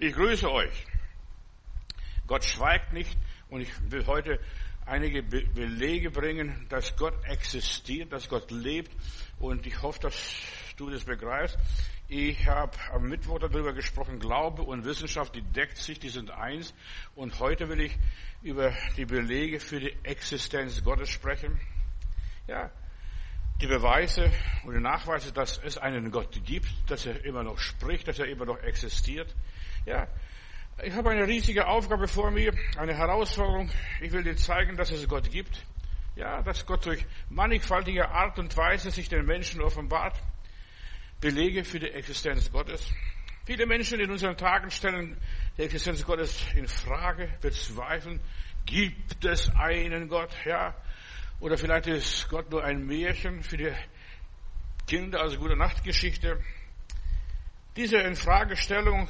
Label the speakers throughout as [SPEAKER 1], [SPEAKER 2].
[SPEAKER 1] Ich grüße euch. Gott schweigt nicht und ich will heute einige Belege bringen, dass Gott existiert, dass Gott lebt und ich hoffe, dass du das begreifst. Ich habe am Mittwoch darüber gesprochen, Glaube und Wissenschaft, die deckt sich, die sind eins und heute will ich über die Belege für die Existenz Gottes sprechen. Ja, die Beweise und die Nachweise, dass es einen Gott gibt, dass er immer noch spricht, dass er immer noch existiert. Ja, ich habe eine riesige Aufgabe vor mir, eine Herausforderung. Ich will dir zeigen, dass es Gott gibt. Ja, dass Gott durch mannigfaltige Art und Weise sich den Menschen offenbart. Belege für die Existenz Gottes. Viele Menschen in unseren Tagen stellen die Existenz Gottes in Frage, bezweifeln. Gibt es einen Gott? Ja. Oder vielleicht ist Gott nur ein Märchen für die Kinder, also gute Nachtgeschichte. Diese Infragestellung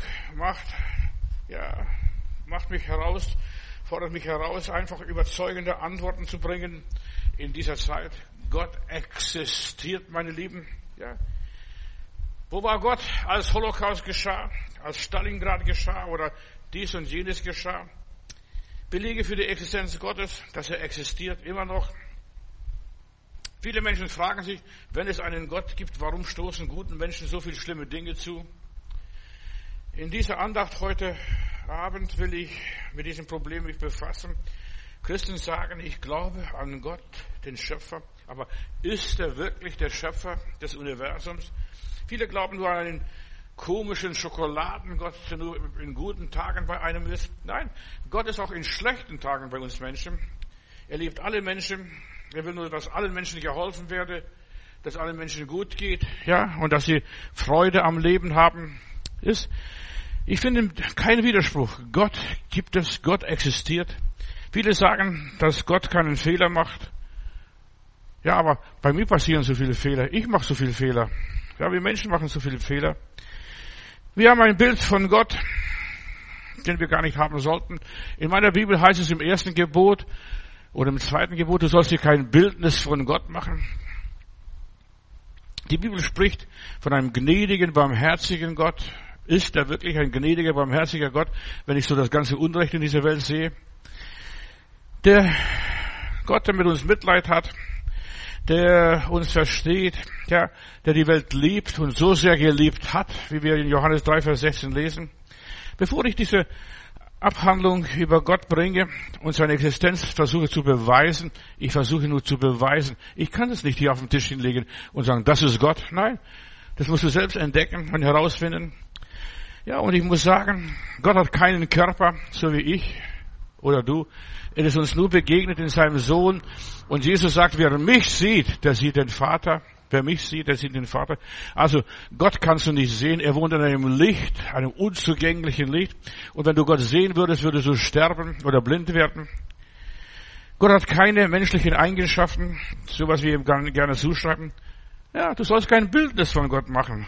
[SPEAKER 1] fordert mich heraus, einfach überzeugende Antworten zu bringen in dieser Zeit. Gott existiert, meine Lieben. Ja. Wo war Gott, als Holocaust geschah, als Stalingrad geschah oder dies und jenes geschah? Belege für die Existenz Gottes, dass er existiert, immer noch. Viele Menschen fragen sich, wenn es einen Gott gibt, warum stoßen guten Menschen so viele schlimme Dinge zu? In dieser Andacht heute Abend will ich mit diesem Problem mich befassen. Christen sagen, ich glaube an Gott, den Schöpfer. Aber ist er wirklich der Schöpfer des Universums? Viele glauben nur an einen komischen Schokoladengott, der nur in guten Tagen bei einem ist. Nein, Gott ist auch in schlechten Tagen bei uns Menschen. Er liebt alle Menschen. Er will nur, dass allen Menschen geholfen werde, dass allen Menschen gut geht, ja, und dass sie Freude am Leben haben. Ich finde keinen Widerspruch. Gott gibt es, Gott existiert. Viele sagen, dass Gott keinen Fehler macht. Ja, aber bei mir passieren so viele Fehler. Ich mache so viele Fehler. Ja, wir Menschen machen so viele Fehler. Wir haben ein Bild von Gott, den wir gar nicht haben sollten. In meiner Bibel heißt es im ersten Gebot, oder im zweiten Gebot, du sollst dir kein Bildnis von Gott machen. Die Bibel spricht von einem gnädigen, barmherzigen Gott. Ist er wirklich ein gnädiger, barmherziger Gott, wenn ich so das ganze Unrecht in dieser Welt sehe? Der Gott, der mit uns Mitleid hat, der uns versteht, ja, der die Welt liebt und so sehr geliebt hat, wie wir in Johannes 3, Vers 16 lesen. Bevor ich diese Abhandlung über Gott bringe und seine Existenz versuche zu beweisen. Ich versuche nur zu beweisen. Ich kann es nicht hier auf den Tisch hinlegen und sagen, das ist Gott. Nein, das musst du selbst entdecken und herausfinden. Ja, und ich muss sagen, Gott hat keinen Körper, so wie ich oder du. Er ist uns nur begegnet in seinem Sohn. Und Jesus sagt, wer mich sieht, der sieht den Vater. Wer mich sieht, der sieht den Vater. Also Gott kannst du nicht sehen. Er wohnt in einem Licht, einem unzugänglichen Licht. Und wenn du Gott sehen würdest, würdest du sterben oder blind werden. Gott hat keine menschlichen Eigenschaften, so was wir ihm gerne zuschreiben. Ja, du sollst kein Bildnis von Gott machen.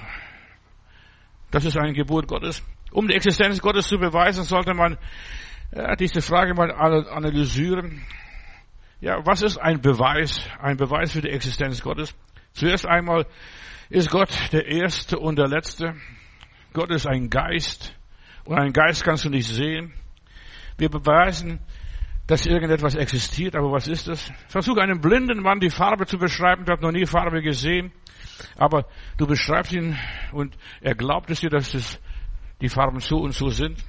[SPEAKER 1] Das ist ein Gebot Gottes. Um die Existenz Gottes zu beweisen, sollte man diese Frage mal analysieren. Ja, was ist ein Beweis? Ein Beweis für die Existenz Gottes. Zuerst einmal ist Gott der Erste und der Letzte. Gott ist ein Geist. Und einen Geist kannst du nicht sehen. Wir beweisen, dass irgendetwas existiert. Aber was ist das? Versuche einem blinden Mann die Farbe zu beschreiben. Der hat noch nie Farbe gesehen. Aber du beschreibst ihn und er glaubt es dir, dass die Farben so und so sind.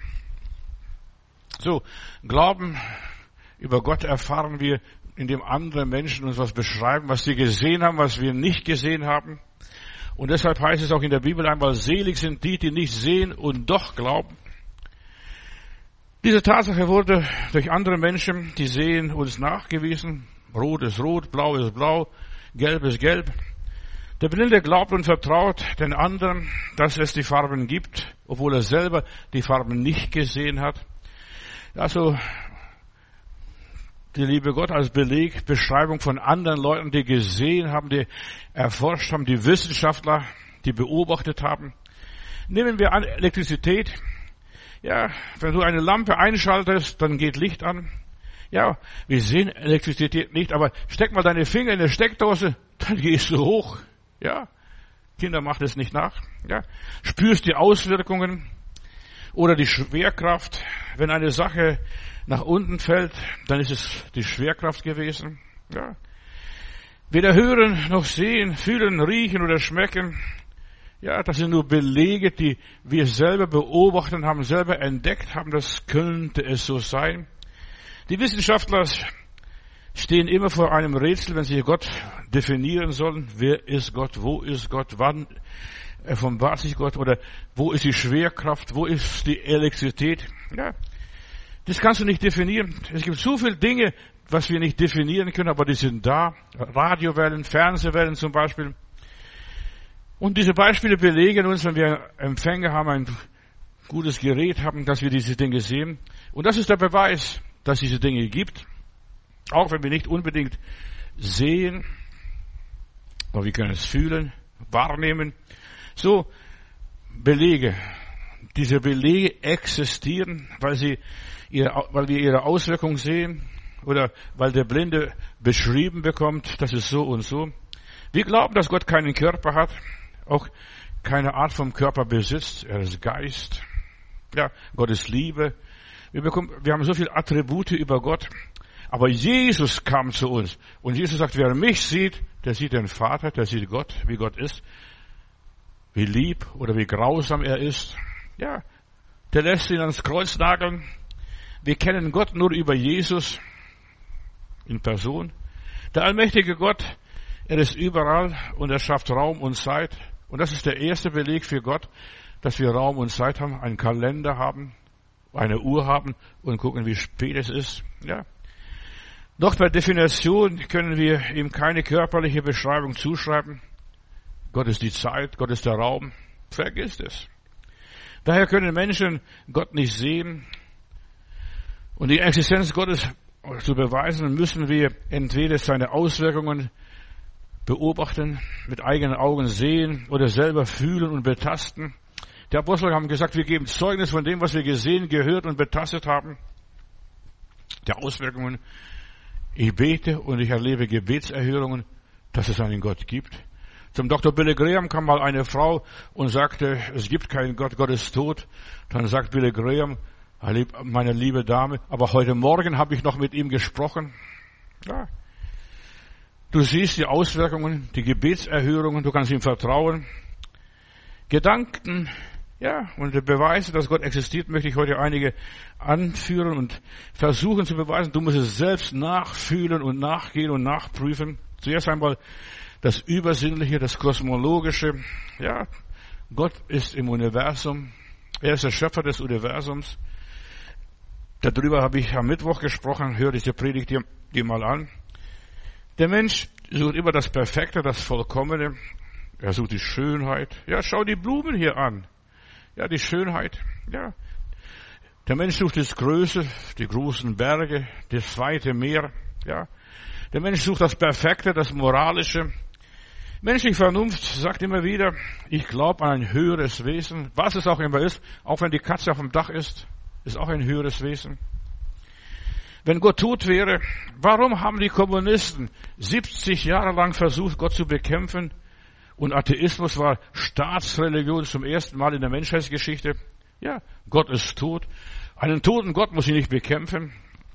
[SPEAKER 1] So, Glauben über Gott erfahren wir, indem andere Menschen uns was beschreiben, was sie gesehen haben, was wir nicht gesehen haben. Und deshalb heißt es auch in der Bibel einmal, selig sind die, die nicht sehen und doch glauben. Diese Tatsache wurde durch andere Menschen, die sehen, uns nachgewiesen. Rot ist rot, blau ist blau, gelb ist gelb. Der Blinde glaubt und vertraut den anderen, dass es die Farben gibt, obwohl er selber die Farben nicht gesehen hat. Also, die liebe Gott als Beleg, Beschreibung von anderen Leuten, die gesehen haben, die erforscht haben, die Wissenschaftler, die beobachtet haben. Nehmen wir an, Elektrizität. Ja, wenn du eine Lampe einschaltest, dann geht Licht an. Ja, wir sehen Elektrizität nicht, aber steck mal deine Finger in eine Steckdose, dann gehst du hoch. Ja, Kinder macht es nicht nach. Ja, spürst die Auswirkungen. Oder die Schwerkraft. Wenn eine Sache nach unten fällt, dann ist es die Schwerkraft gewesen. Ja. Weder hören noch sehen, fühlen, riechen oder schmecken. Ja, das sind nur Belege, die wir selber beobachtet haben, selber entdeckt haben. Das könnte es so sein. Die Wissenschaftler stehen immer vor einem Rätsel, wenn sie Gott definieren sollen. Wer ist Gott? Wo ist Gott? Wann offenbart sich Gott? Oder wo ist die Schwerkraft? Wo ist die Elektrizität? Ja, das kannst du nicht definieren. Es gibt so viele Dinge, was wir nicht definieren können, aber die sind da. Radiowellen, Fernsehwellen zum Beispiel. Und diese Beispiele belegen uns, wenn wir Empfänger haben, ein gutes Gerät haben, dass wir diese Dinge sehen. Und das ist der Beweis, dass es diese Dinge gibt. Auch wenn wir nicht unbedingt sehen, aber wir können es fühlen, wahrnehmen. So Belege. Diese Belege existieren, weil wir ihre Auswirkungen sehen oder weil der Blinde beschrieben bekommt, das ist so und so. Wir glauben, dass Gott keinen Körper hat, auch keine Art vom Körper besitzt. Er ist Geist. Ja, Gott ist Liebe. Wir haben so viele Attribute über Gott. Aber Jesus kam zu uns. Und Jesus sagt, wer mich sieht, der sieht den Vater, der sieht Gott, wie Gott ist. Wie lieb oder wie grausam er ist. Ja, der lässt ihn ans Kreuz nageln. Wir kennen Gott nur über Jesus in Person. Der allmächtige Gott, er ist überall und er schafft Raum und Zeit. Und das ist der erste Beleg für Gott, dass wir Raum und Zeit haben, einen Kalender haben, eine Uhr haben und gucken, wie spät es ist. Ja. Doch per Definition können wir ihm keine körperliche Beschreibung zuschreiben. Gott ist die Zeit, Gott ist der Raum. Vergiss es. Daher können Menschen Gott nicht sehen. Und die Existenz Gottes zu beweisen, müssen wir entweder seine Auswirkungen beobachten, mit eigenen Augen sehen oder selber fühlen und betasten. Die Apostel haben gesagt, wir geben Zeugnis von dem, was wir gesehen, gehört und betastet haben. Der Auswirkungen. Ich bete und ich erlebe Gebetserhörungen, dass es einen Gott gibt. Zum Dr. Billy Graham kam mal eine Frau und sagte, es gibt keinen Gott, Gott ist tot. Dann sagt Billy Graham, meine liebe Dame, aber heute Morgen habe ich noch mit ihm gesprochen. Ja. Du siehst die Auswirkungen, die Gebetserhörungen, du kannst ihm vertrauen. Gedanken, ja, und die Beweise, dass Gott existiert, möchte ich heute einige anführen und versuchen zu beweisen. Du musst es selbst nachfühlen und nachgehen und nachprüfen. Zuerst einmal das Übersinnliche, das Kosmologische. Ja, Gott ist im Universum. Er ist der Schöpfer des Universums. Darüber habe ich am Mittwoch gesprochen. Hör diese Predigt dir mal an. Der Mensch sucht immer das Perfekte, das Vollkommene. Er sucht die Schönheit. Ja, schau die Blumen hier an. Ja, die Schönheit. Ja. Der Mensch sucht das Größe, die großen Berge, das weite Meer. Ja. Der Mensch sucht das Perfekte, das Moralische. Menschliche Vernunft sagt immer wieder, ich glaube an ein höheres Wesen, was es auch immer ist, auch wenn die Katze auf dem Dach ist auch ein höheres Wesen. Wenn Gott tot wäre, warum haben die Kommunisten 70 Jahre lang versucht, Gott zu bekämpfen? Und Atheismus war Staatsreligion zum ersten Mal in der Menschheitsgeschichte. Ja, Gott ist tot. Einen toten Gott muss ich nicht bekämpfen.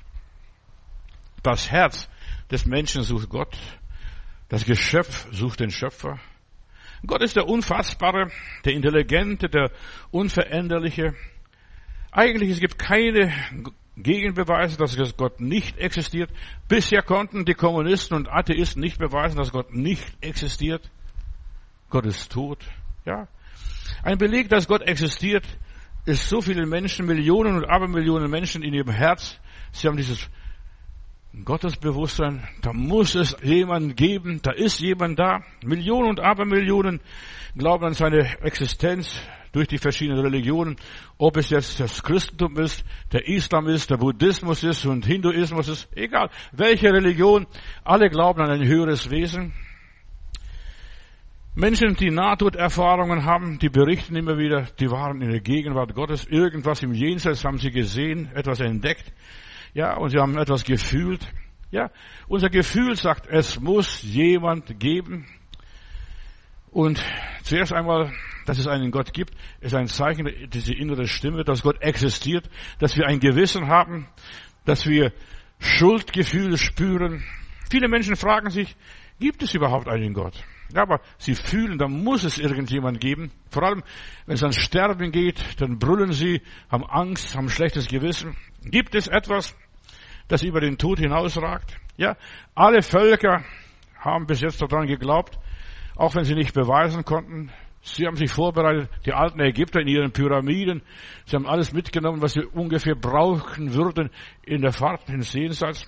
[SPEAKER 1] Das Herz des Menschen sucht Gott. Das Geschöpf sucht den Schöpfer. Gott ist der Unfassbare, der Intelligente, der Unveränderliche. Eigentlich, es gibt keine Gegenbeweise, dass Gott nicht existiert. Bisher konnten die Kommunisten und Atheisten nicht beweisen, dass Gott nicht existiert. Gott ist tot. Ja. Ein Beleg, dass Gott existiert, ist so viele Menschen, Millionen und Abermillionen Menschen in ihrem Herz. Sie haben dieses Gottesbewusstsein. Da muss es jemanden geben. Da ist jemand da. Millionen und Abermillionen glauben an seine Existenz durch die verschiedenen Religionen. Ob es jetzt das Christentum ist, der Islam ist, der Buddhismus ist und Hinduismus ist. Egal, welche Religion. Alle glauben an ein höheres Wesen. Menschen, die Nahtoderfahrungen haben, die berichten immer wieder, die waren in der Gegenwart Gottes. Irgendwas im Jenseits haben sie gesehen, etwas entdeckt. Ja, und sie haben etwas gefühlt. Ja, unser Gefühl sagt, es muss jemand geben. Und zuerst einmal dass es einen Gott gibt, ist ein Zeichen, diese innere Stimme, dass Gott existiert, dass wir ein Gewissen haben, dass wir Schuldgefühle spüren. Viele Menschen fragen sich, gibt es überhaupt einen Gott? Ja, aber sie fühlen, da muss es irgendjemand geben. Vor allem, wenn es ans Sterben geht, dann brüllen sie, haben Angst, haben schlechtes Gewissen. Gibt es etwas, das über den Tod hinausragt? Ja, alle Völker haben bis jetzt daran geglaubt, auch wenn sie nicht beweisen konnten. Sie haben sich vorbereitet, die alten Ägypter in ihren Pyramiden. Sie haben alles mitgenommen, was sie ungefähr brauchen würden in der Fahrt ins Jenseits.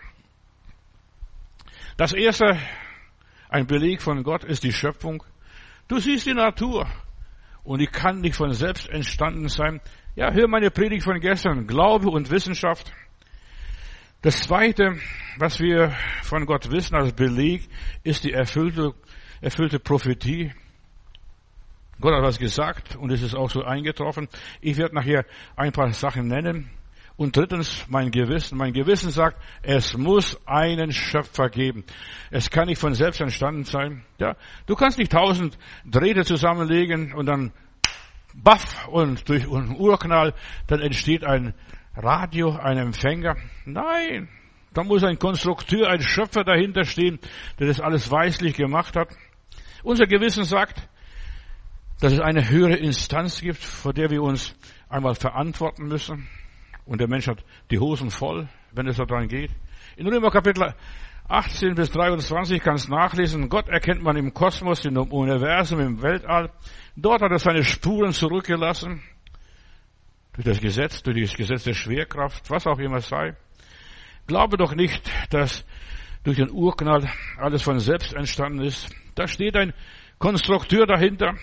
[SPEAKER 1] Das erste, ein Beleg von Gott, ist die Schöpfung. Du siehst die Natur und die kann nicht von selbst entstanden sein. Ja, hör meine Predigt von gestern, Glaube und Wissenschaft. Das zweite, was wir von Gott wissen als Beleg, ist die erfüllte Prophetie. Gott hat was gesagt und es ist auch so eingetroffen. Ich werde nachher ein paar Sachen nennen. Und drittens, mein Gewissen. Mein Gewissen sagt, es muss einen Schöpfer geben. Es kann nicht von selbst entstanden sein. Ja, du kannst nicht 1000 Drähte zusammenlegen und dann baff und durch einen Urknall, dann entsteht ein Radio, ein Empfänger. Nein, da muss ein Konstrukteur, ein Schöpfer dahinter stehen, der das alles weislich gemacht hat. Unser Gewissen sagt, dass es eine höhere Instanz gibt, vor der wir uns einmal verantworten müssen. Und der Mensch hat die Hosen voll, wenn es daran geht. In Römer Kapitel 18 bis 23 kannst du nachlesen, Gott erkennt man im Kosmos, im Universum, im Weltall. Dort hat er seine Spuren zurückgelassen. Durch das Gesetz der Schwerkraft, was auch immer es sei. Glaube doch nicht, dass durch den Urknall alles von selbst entstanden ist. Da steht ein Konstrukteur dahinter.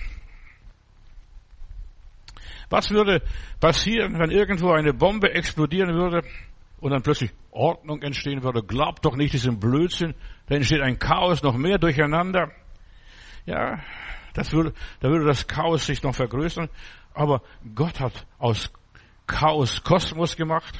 [SPEAKER 1] Was würde passieren, wenn irgendwo eine Bombe explodieren würde und dann plötzlich Ordnung entstehen würde? Glaubt doch nicht diesen Blödsinn. Da entsteht ein Chaos, noch mehr Durcheinander. Ja, da würde das Chaos sich noch vergrößern. Aber Gott hat aus Chaos Kosmos gemacht.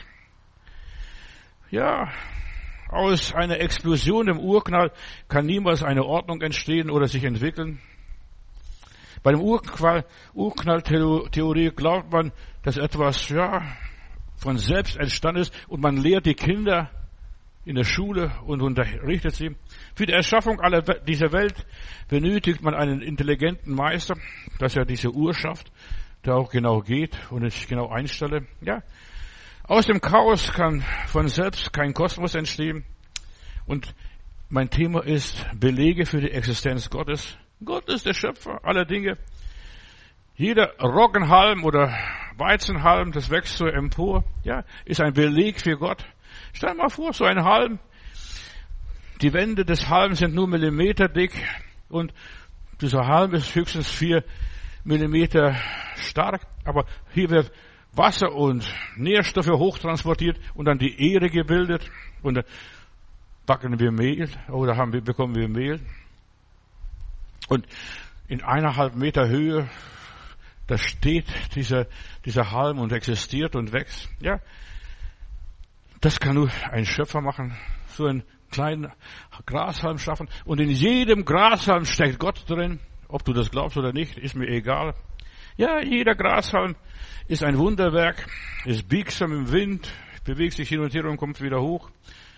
[SPEAKER 1] Ja, aus einer Explosion im Urknall kann niemals eine Ordnung entstehen oder sich entwickeln. Bei dem Urknalltheorie glaubt man, dass etwas, von selbst entstanden ist und man lehrt die Kinder in der Schule und unterrichtet sie. Für die Erschaffung dieser Welt benötigt man einen intelligenten Meister, dass er diese Uhr schafft, der auch genau geht und es genau einstelle. Ja. Aus dem Chaos kann von selbst kein Kosmos entstehen. Und mein Thema ist Belege für die Existenz Gottes. Gott ist der Schöpfer aller Dinge. Jeder Roggenhalm oder Weizenhalm, das wächst so empor, ist ein Beleg für Gott. Stell dir mal vor, so ein Halm. Die Wände des Halms sind nur Millimeter dick und dieser Halm ist höchstens 4 Millimeter stark. Aber hier wird Wasser und Nährstoffe hochtransportiert und dann die Ähre gebildet und dann backen wir Mehl oder bekommen wir Mehl. Und in 1,5 Meter Höhe, da steht dieser Halm und existiert und wächst. Ja, das kann nur ein Schöpfer machen, so einen kleinen Grashalm schaffen. Und in jedem Grashalm steckt Gott drin. Ob du das glaubst oder nicht, ist mir egal. Ja, jeder Grashalm ist ein Wunderwerk, ist biegsam im Wind, bewegt sich hin und her und kommt wieder hoch.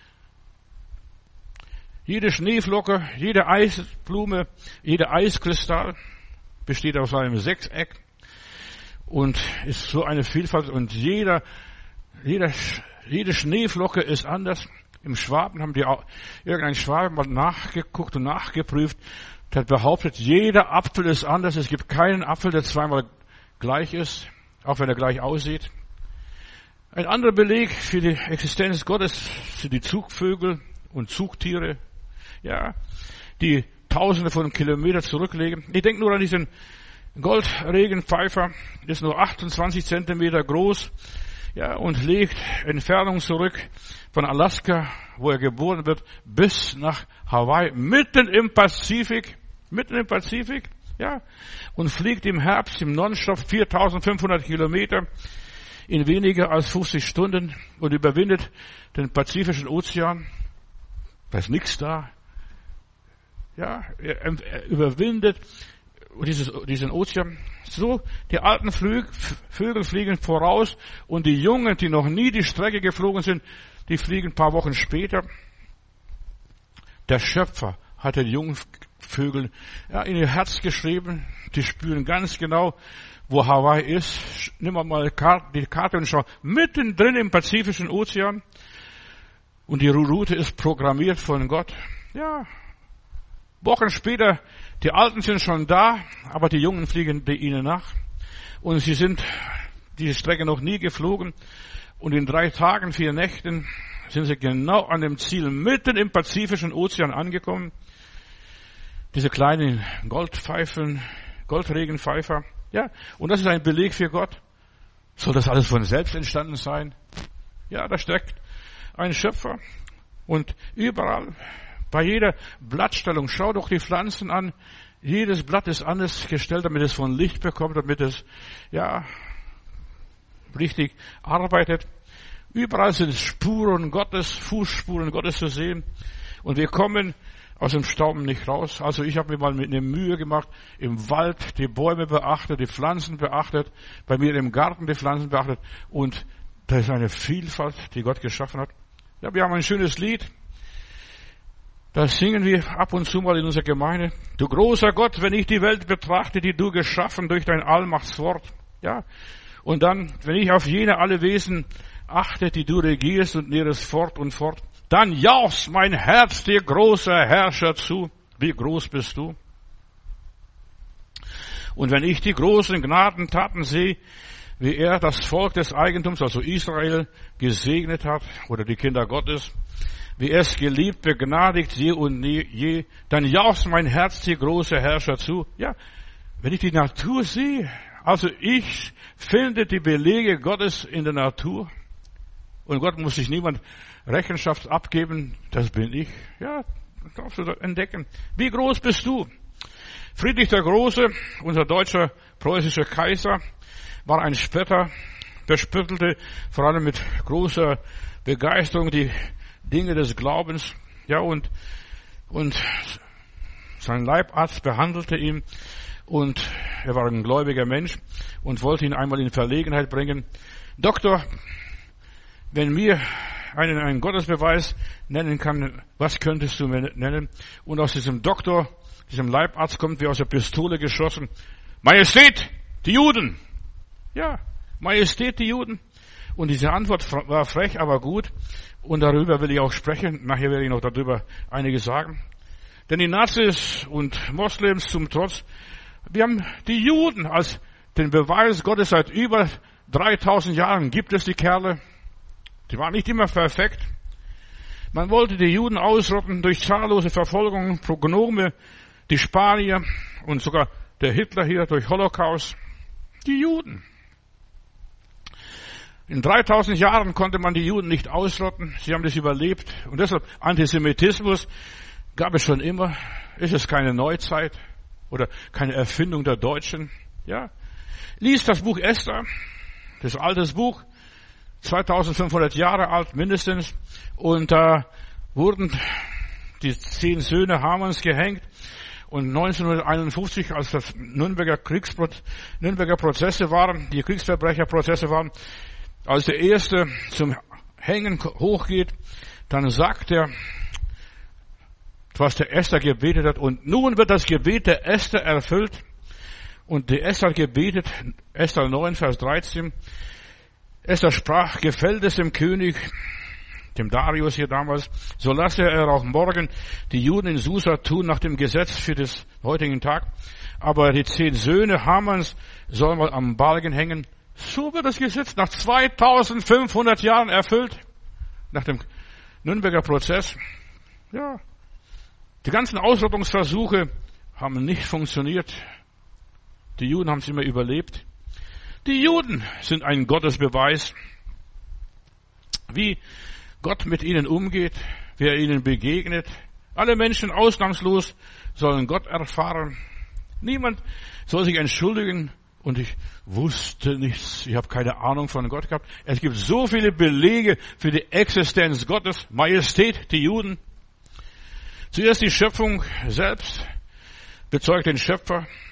[SPEAKER 1] Jede Schneeflocke, jede Eisblume, jeder Eiskristall besteht aus einem Sechseck und ist so eine Vielfalt und jede Schneeflocke ist anders. Im Schwaben haben irgendein Schwaben mal nachgeguckt und nachgeprüft, der hat behauptet, jeder Apfel ist anders. Es gibt keinen Apfel, der zweimal gleich ist, auch wenn er gleich aussieht. Ein anderer Beleg für die Existenz Gottes sind die Zugvögel und Zugtiere, die Tausende von Kilometern zurücklegen. Ich denke nur an diesen Goldregenpfeifer, ist nur 28 Zentimeter groß, und legt Entfernung zurück von Alaska, wo er geboren wird, bis nach Hawaii, mitten im Pazifik, und fliegt im Herbst im Nonstop 4.500 Kilometer in weniger als 50 Stunden und überwindet den Pazifischen Ozean. Da ist nichts da. Er überwindet diesen Ozean. So, die alten Vögel fliegen voraus und die Jungen, die noch nie die Strecke geflogen sind, die fliegen ein paar Wochen später. Der Schöpfer hat den jungen Vögeln in ihr Herz geschrieben. Die spüren ganz genau, wo Hawaii ist. Nimm mal die Karte und schau. Mittendrin im Pazifischen Ozean. Und die Route ist programmiert von Gott. Ja. Wochen später, die Alten sind schon da, aber die Jungen fliegen ihnen nach. Und sie sind diese Strecke noch nie geflogen. Und in 3 Tagen, 4 Nächten sind sie genau an dem Ziel mitten im Pazifischen Ozean angekommen. Diese kleinen Goldregenpfeifer. Ja, und das ist ein Beleg für Gott. Soll das alles von selbst entstanden sein? Ja, da steckt ein Schöpfer. Und überall, bei jeder Blattstellung, schau doch die Pflanzen an. Jedes Blatt ist anders gestellt, damit es von Licht bekommt, damit es, richtig arbeitet. Überall sind Spuren Gottes, Fußspuren Gottes zu sehen. Und wir kommen aus dem Stauben nicht raus. Also ich habe mir mal mit einer Mühe gemacht, im Wald die Bäume beachtet, die Pflanzen beachtet, bei mir im Garten die Pflanzen beachtet. Und da ist eine Vielfalt, die Gott geschaffen hat. Ja, wir haben ein schönes Lied. Das singen wir ab und zu mal in unserer Gemeinde. Du großer Gott, wenn ich die Welt betrachte, die du geschaffen durch dein Allmachtswort. Ja. Und dann, wenn ich auf jene alle Wesen achte, die du regierst und nährst fort und fort, dann jauchzt mein Herz dir großer Herrscher zu. Wie groß bist du? Und wenn ich die großen Gnadentaten sehe, wie er das Volk des Eigentums, also Israel, gesegnet hat, oder die Kinder Gottes, wie er es geliebt, begnadigt, je und je, dann jauchzt mein Herz dir großer Herrscher zu. Ja, wenn ich die Natur sehe, also ich finde die Belege Gottes in der Natur, und Gott muss sich niemand Rechenschaft abgeben, das bin ich. Ja, das darfst du entdecken. Wie groß bist du? Friedrich der Große, unser deutscher preußischer Kaiser, war ein Spötter, bespöttelte vor allem mit großer Begeisterung die Dinge des Glaubens. Ja, und sein Leibarzt behandelte ihn, und er war ein gläubiger Mensch und wollte ihn einmal in Verlegenheit bringen. Doktor, wenn mir einen Gottesbeweis nennen kann, was könntest du mir nennen? Und aus diesem Doktor, diesem Leibarzt, kommt wie aus der Pistole geschossen: Majestät, die Juden! Ja, Majestät, die Juden. Und diese Antwort war frech, aber gut. Und darüber will ich auch sprechen. Nachher werde ich noch darüber einiges sagen. Denn die Nazis und Moslems zum Trotz, wir haben die Juden als den Beweis Gottes. Seit über 3000 Jahren gibt es die Kerle. Die waren nicht immer perfekt. Man wollte die Juden ausrotten durch zahllose Verfolgungen, Pogrome, die Spanier und sogar der Hitler hier durch Holocaust. Die Juden. In 3000 Jahren konnte man die Juden nicht ausrotten. Sie haben das überlebt. Und deshalb Antisemitismus gab es schon immer. Ist es keine Neuzeit oder keine Erfindung der Deutschen? Ja. Lies das Buch Esther, das altes Buch, 2500 Jahre alt mindestens. Und da wurden die 10 Söhne Hamans gehängt. Und 1951, als das Nürnberger Prozesse waren, die Kriegsverbrecherprozesse waren, als der Erste zum Hängen hochgeht, dann sagt er, was der Esther gebetet hat. Und nun wird das Gebet der Esther erfüllt. Und die Esther hat gebetet, Esther 9, Vers 13. Esther sprach: Gefällt es dem König, dem Darius hier damals, so lasse er auch morgen die Juden in Susa tun nach dem Gesetz für den heutigen Tag. Aber die 10 Söhne Hamans sollen mal am Balken hängen. So wird das Gesetz nach 2500 Jahren erfüllt. Nach dem Nürnberger Prozess. Ja. Die ganzen Ausrottungsversuche haben nicht funktioniert. Die Juden haben es immer überlebt. Die Juden sind ein Gottesbeweis, wie Gott mit ihnen umgeht, wie er ihnen begegnet. Alle Menschen ausnahmslos sollen Gott erfahren. Niemand soll sich entschuldigen: Und ich wusste nichts, ich habe keine Ahnung von Gott gehabt. Es gibt so viele Belege für die Existenz Gottes. Majestät, die Juden. Zuerst die Schöpfung selbst bezeugt den Schöpfer.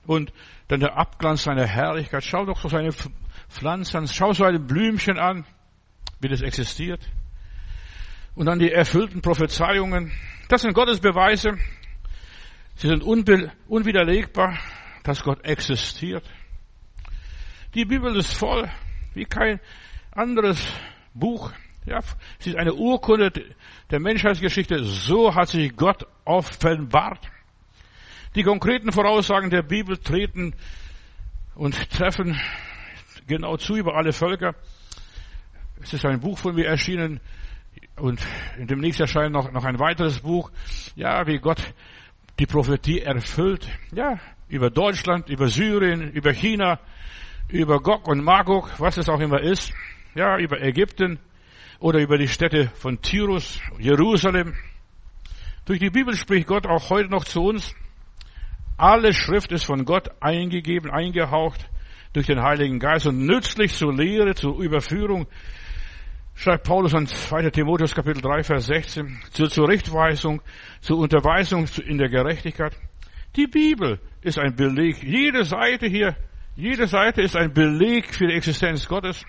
[SPEAKER 1] und dann der Abglanz seiner Herrlichkeit. Schau doch so seine Pflanzen, schau so ein Blümchen an, wie das existiert. Und dann die erfüllten Prophezeiungen. Das sind Gottes Beweise. Sie sind unwiderlegbar, dass Gott existiert. Die Bibel ist voll, wie kein anderes Buch. Ja, sie ist eine Urkunde der Menschheitsgeschichte. So hat sich Gott offenbart. Die konkreten Voraussagen der Bibel treten und treffen genau zu über alle Völker. Es ist ein Buch von mir erschienen und demnächst erscheint noch ein weiteres Buch. Ja, wie Gott die Prophetie erfüllt. Ja, über Deutschland, über Syrien, über China, über Gog und Magog, was es auch immer ist. Ja, über Ägypten oder über die Städte von Tyrus, Jerusalem. Durch die Bibel spricht Gott auch heute noch zu uns. Alle Schrift ist von Gott eingegeben, eingehaucht durch den Heiligen Geist und nützlich zur Lehre, zur Überführung, schreibt Paulus an 2. Timotheus Kapitel 3, Vers 16, zur Zurechtweisung, zur Unterweisung in der Gerechtigkeit. Die Bibel ist ein Beleg. Jede Seite ist ein Beleg für die Existenz Gottes.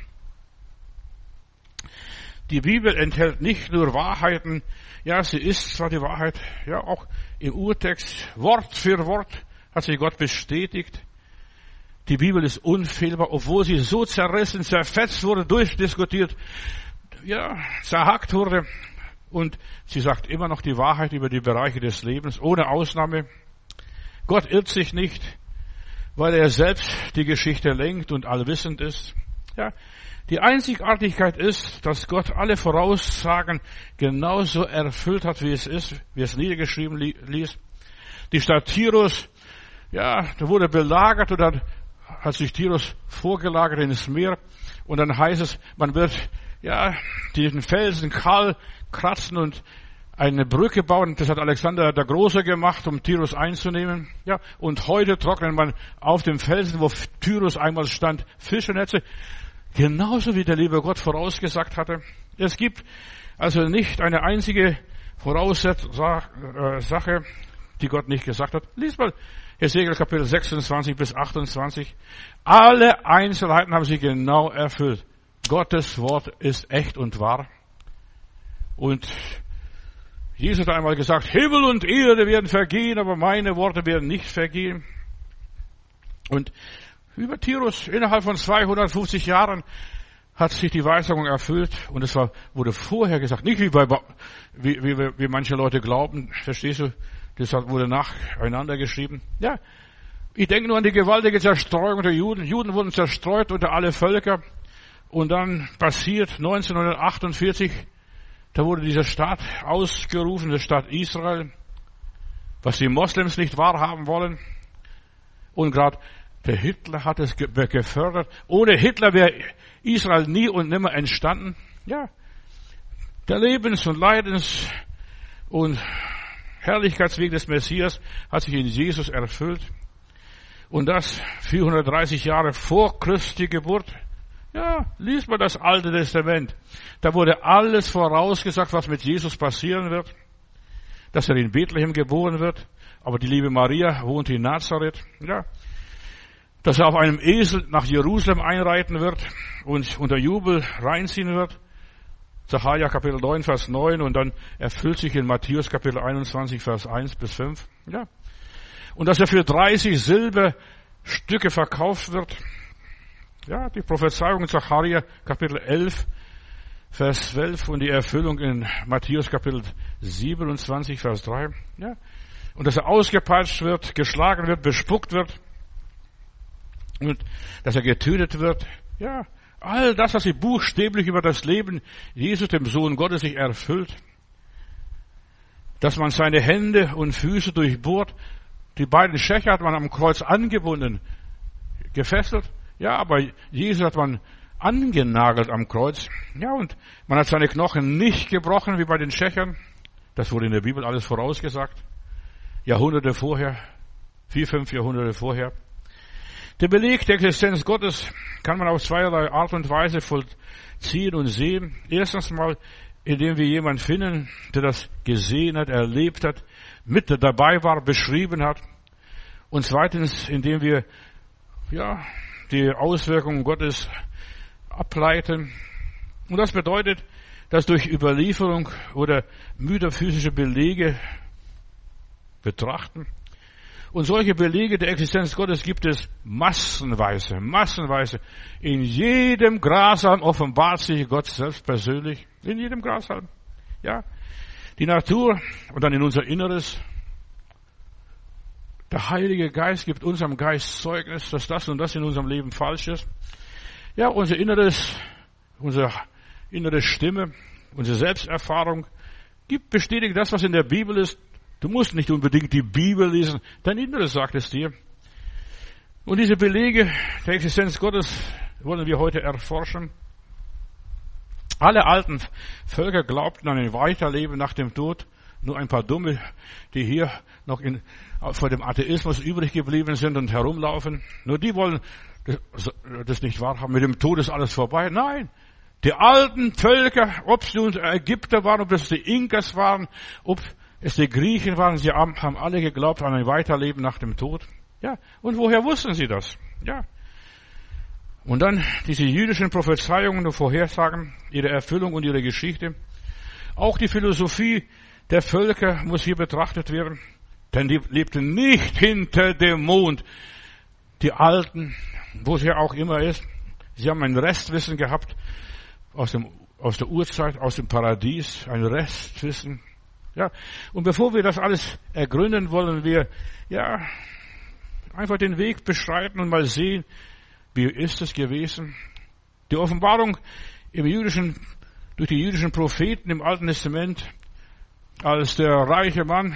[SPEAKER 1] Die Bibel enthält nicht nur Wahrheiten, ja, sie ist zwar die Wahrheit, ja, auch im Urtext, Wort für Wort hat sich Gott bestätigt. Die Bibel ist unfehlbar, obwohl sie so zerrissen, zerfetzt wurde, durchdiskutiert, ja, zerhackt wurde. Und sie sagt immer noch die Wahrheit über die Bereiche des Lebens, ohne Ausnahme. Gott irrt sich nicht, weil er selbst die Geschichte lenkt und allwissend ist. Ja, die Einzigartigkeit ist, dass Gott alle Voraussagen genauso erfüllt hat, wie es ist, wie es niedergeschrieben ließ. Die Stadt Tyrus, ja, da wurde belagert und dann hat sich Tyrus vorgelagert ins Meer und dann heißt es, man wird, ja, diesen Felsen kahl kratzen und eine Brücke bauen. Das hat Alexander der Große gemacht, um Tyrus einzunehmen. Ja, und heute trocknet man auf dem Felsen, wo Tyrus einmal stand, Fischernetze. Genauso wie der liebe Gott vorausgesagt hatte. Es gibt also nicht eine einzige Sache, die Gott nicht gesagt hat. Lies mal Hesekiel Kapitel 26 bis 28. Alle Einzelheiten haben sich genau erfüllt. Gottes Wort ist echt und wahr. Und Jesus hat einmal gesagt, Himmel und Erde werden vergehen, aber meine Worte werden nicht vergehen. Und über Tyrus, innerhalb von 250 Jahren, hat sich die Weissagung erfüllt. Und es wurde vorher gesagt, nicht wie manche Leute glauben, verstehst du? Das wurde nacheinander geschrieben. Ja, ich denke nur an die gewaltige Zerstreuung der Juden. Juden wurden zerstreut unter alle Völker. Und dann passiert 1948, da wurde dieser Staat ausgerufen, der Staat Israel, was die Moslems nicht wahrhaben wollen. Und gerade der Hitler hat es gefördert. Ohne Hitler wäre Israel nie und nimmer entstanden. Ja, der Lebens- und Leidens- und Herrlichkeitsweg des Messias hat sich in Jesus erfüllt. Und das 430 Jahre vor Christi Geburt. Ja, liest mal das Alte Testament. Da wurde alles vorausgesagt, was mit Jesus passieren wird. Dass er in Bethlehem geboren wird. Aber die liebe Maria wohnt in Nazareth. Ja. Dass er auf einem Esel nach Jerusalem einreiten wird und unter Jubel reinziehen wird. Sacharja Kapitel 9, Vers 9 und dann erfüllt sich in Matthäus Kapitel 21, Vers 1 bis 5. Ja. Und dass er für 30 Silberstücke verkauft wird. Ja, die Prophezeiung in Sacharja Kapitel 11, Vers 12 und die Erfüllung in Matthäus Kapitel 27, Vers 3. Ja. Und dass er ausgepeitscht wird, geschlagen wird, bespuckt wird. Und dass er getötet wird. Ja, all das, was sich buchstäblich über das Leben Jesus, dem Sohn Gottes, sich erfüllt. Dass man seine Hände und Füße durchbohrt. Die beiden Schächer hat man am Kreuz angebunden, gefesselt. Ja, aber Jesus hat man angenagelt am Kreuz. Ja, und man hat seine Knochen nicht gebrochen, wie bei den Schächern. Das wurde in der Bibel alles vorausgesagt. Jahrhunderte vorher. 4-5 Jahrhunderte vorher. Der Beleg der Existenz Gottes kann man auf zweierlei Art und Weise vollziehen und sehen. Erstens mal, indem wir jemanden finden, der das gesehen hat, erlebt hat, mit dabei war, beschrieben hat. Und zweitens, indem wir, die Auswirkungen Gottes ableiten. Und das bedeutet, dass durch Überlieferung oder metaphysische Belege betrachten. Und solche Belege der Existenz Gottes gibt es massenweise. In jedem Grashalm offenbart sich Gott selbst persönlich. In jedem Grashalm. Ja. Die Natur und dann in unser Inneres. Der Heilige Geist gibt unserem Geist Zeugnis, dass das und das in unserem Leben falsch ist. Ja, unsere innere Stimme, unsere Selbsterfahrung bestätigt das, was in der Bibel ist. Du musst nicht unbedingt die Bibel lesen, dein Inneres sagt es dir. Und diese Belege der Existenz Gottes wollen wir heute erforschen. Alle alten Völker glaubten an ein Weiterleben nach dem Tod. Nur ein paar Dumme, die hier noch vor dem Atheismus übrig geblieben sind und herumlaufen. Nur die wollen das nicht wahrhaben. Mit dem Tod ist alles vorbei. Nein. Die alten Völker, ob es nun Ägypter waren, ob es die Inkas waren, ob es die Griechen waren, sie haben alle geglaubt an ein Weiterleben nach dem Tod. Ja. Und woher wussten sie das? Ja. Und dann diese jüdischen Prophezeiungen und Vorhersagen, ihre Erfüllung und ihre Geschichte. Auch die Philosophie der Völker muss hier betrachtet werden, denn die lebten nicht hinter dem Mond. Die Alten, wo es ja auch immer ist, sie haben ein Restwissen gehabt aus der Urzeit, aus dem Paradies, ein Restwissen. Ja, und bevor wir das alles ergründen, wollen wir einfach den Weg beschreiten und mal sehen, wie ist es gewesen. Die Offenbarung durch die jüdischen Propheten im Alten Testament, als der reiche Mann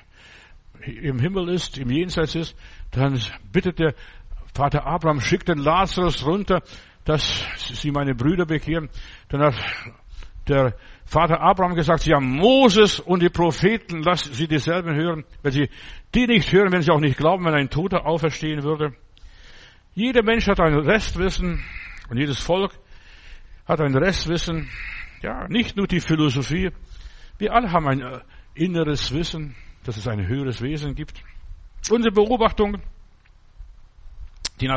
[SPEAKER 1] im Himmel ist, im Jenseits ist, dann bittet der Vater Abraham, schickt den Lazarus runter, dass sie meine Brüder bekehren. Dann hat der Vater Abraham gesagt, sie haben Moses und die Propheten, lass sie dieselben hören. Wenn sie die nicht hören, wenn sie auch nicht glauben, wenn ein Toter auferstehen würde. Jeder Mensch hat ein Restwissen und jedes Volk hat ein Restwissen. Ja, nicht nur die Philosophie. Wir alle haben ein inneres Wissen, dass es ein höheres Wesen gibt. Unsere Beobachtungen, die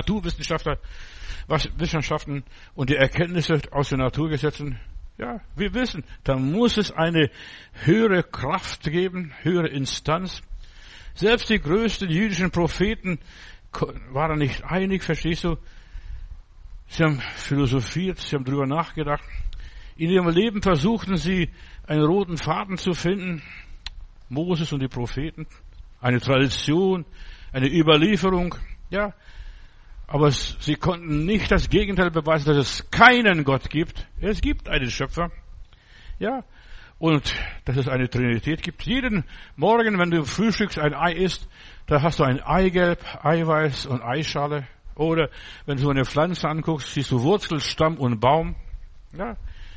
[SPEAKER 1] Naturwissenschaften und die Erkenntnisse aus den Naturgesetzen, ja, wir wissen, da muss es eine höhere Kraft geben, höhere Instanz. Selbst die größten jüdischen Propheten waren nicht einig, verstehst du? Sie haben philosophiert, sie haben drüber nachgedacht. In ihrem Leben versuchten sie, einen roten Faden zu finden. Moses und die Propheten. Eine Tradition, eine Überlieferung. Ja. Aber sie konnten nicht das Gegenteil beweisen, dass es keinen Gott gibt. Es gibt einen Schöpfer. Ja. Und dass es eine Trinität gibt. Jeden Morgen, wenn du frühstückst, ein Ei isst, da hast du ein Eigelb, Eiweiß und Eischale. Oder wenn du eine Pflanze anguckst, siehst du Wurzel, Stamm und Baum. Ja.